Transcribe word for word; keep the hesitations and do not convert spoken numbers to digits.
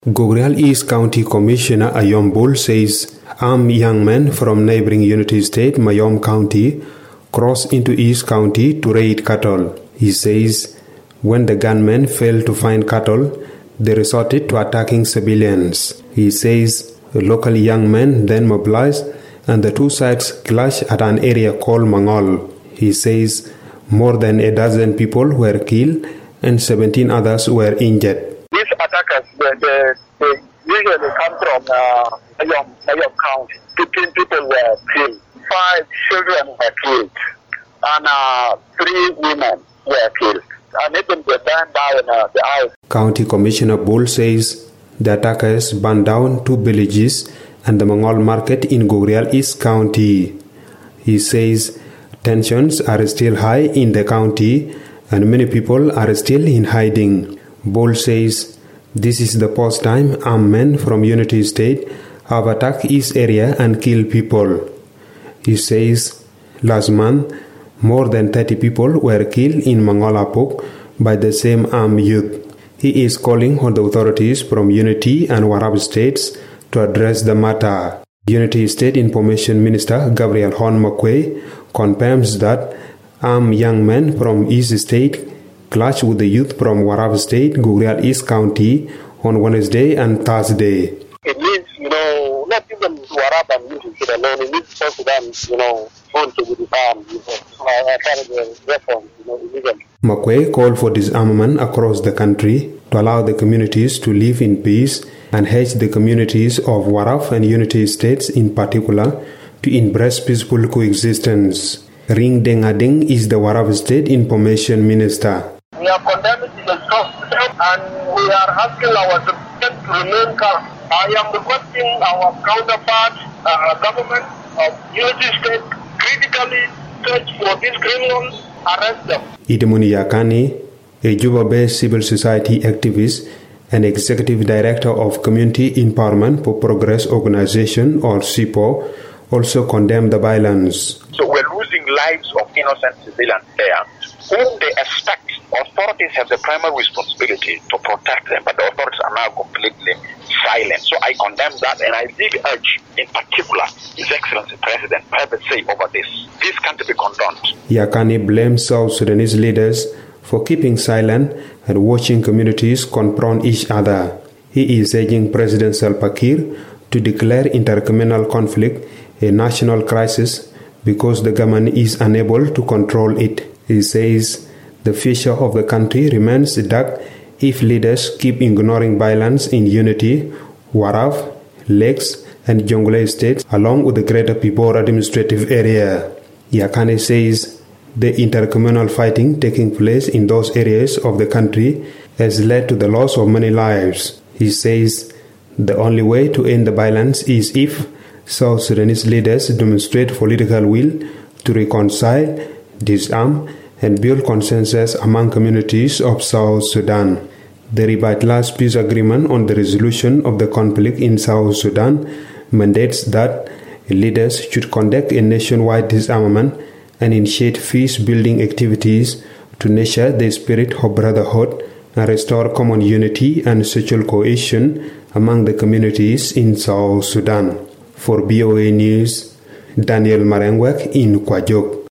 Goguryala East County Commissioner Ayom Bull says armed young men from neighboring Unity State, Mayom County, crossed into East County to raid cattle. He says when the gunmen failed to find cattle, they resorted to attacking civilians. He says local young men then mobilized and the two sides clashed at an area called Mangol. He says more than a dozen people were killed and seventeen others were injured. These attackers, they, they, they usually come from uh, Mayom, Mayom County. fifteen people were killed. Five children were killed. And uh, three women were killed. And even they burned down uh, the house. County Commissioner Bull says the attackers burned down two villages and the Mangol market in Goguryala East County. He says tensions are still high in the county and many people are still in hiding. Bull says this is the first time armed men from Unity State have attacked his area and killed people. He says last month more than thirty people were killed in Mangolapuk by the same armed youth. He is calling on the authorities from Unity and Warab states to address the matter. Unity State Information Minister Gabriel Hon Makwe confirms that armed young men from East State clashed with the youth from Warab State, Goguryala East County on Wednesday and Thursday. It means, you know, not even Warab and Unity State alone, it means South Sudan, you know, going to be disarmed, you know, so I carry the weapons, you know, illegally. Makwe called for disarmament across the country to allow the communities to live in peace and urged the communities of Warab and Unity States in particular to embrace peaceful coexistence. Ring Dengading is the Warab State Information Minister. We are condemning the South and we are asking our citizens to remain calm. I am requesting our counterpart, uh, government of Unity State, critically search for these criminals, arrest them. Idemoni Yakani, a Juba-based civil society activist and executive director of Community Empowerment for Progress Organization or C I P O, also condemned the violence. So we're losing lives of innocent civilians there, whom they expect authorities have the primary responsibility to protect them, but the authorities are now completely silent. So I condemn that, and I did urge, in particular, His Excellency President, private say over this. This can't be condoned. Yakani blames South Sudanese leaders for keeping silent and watching communities confront each other. He is urging President Salva Kiir to declare intercommunal conflict a national crisis because the government is unable to control it. He says the future of the country remains dark if leaders keep ignoring violence in Unity, Warab, Lakes, and Jonglei states along with the Greater Pibor administrative area. Yakani says the intercommunal fighting taking place in those areas of the country has led to the loss of many lives. He says the only way to end the violence is if South Sudanese leaders demonstrate political will to reconcile, disarm, and build consensus among communities of South Sudan. The revitalized peace agreement on the resolution of the conflict in South Sudan mandates that leaders should conduct a nationwide disarmament and initiate peace-building activities to nurture the spirit of brotherhood and restore common unity and social cohesion among the communities in South Sudan. For B O A News, Daniel Marengwek in Kwajok.